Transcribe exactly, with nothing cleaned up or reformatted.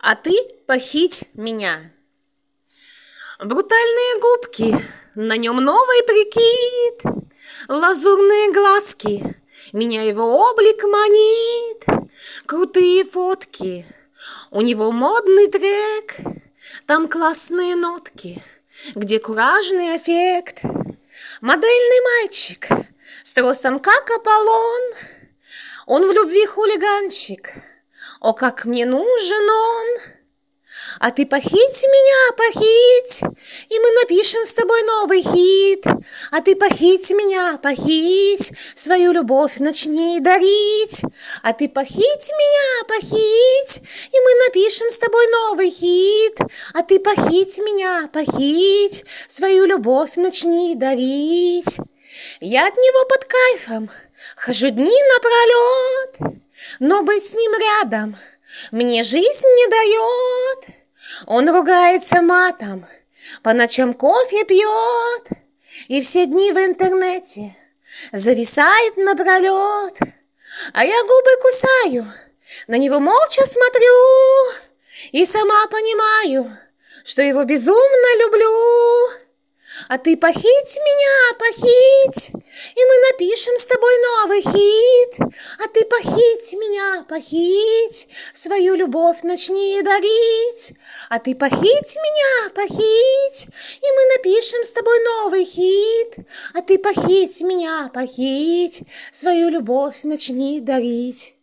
А ты похить меня. Брутальные губки, на нем новый прикид, лазурные глазки, меня его облик манит. Крутые фотки, у него модный трек, там классные нотки, где куражный эффект. Модельный мальчик с тросом, как Аполлон, он в любви хулиганчик. О, как мне нужен он! А ты похить меня, похить, и мы напишем с тобой новый хит. А ты похить меня, похить, свою любовь начни дарить. А ты похить меня, похить, и мы напишем с тобой новый хит. А ты похить меня, похить, свою любовь начни дарить. Я от него под кайфом хожу дни напролет, но быть с ним рядом мне жизнь не дает. Он ругается матом, по ночам кофе пьет, и все дни в интернете зависает напролет. А я губы кусаю, на него молча смотрю, и сама понимаю, что его безумно люблю. А ты похить меня, похить, и мы напишем с тобой новый хит. А ты похить меня, похить, свою любовь начни дарить. А ты похить меня, похить, и мы напишем с тобой новый хит. А ты похить меня, похить, свою любовь начни дарить.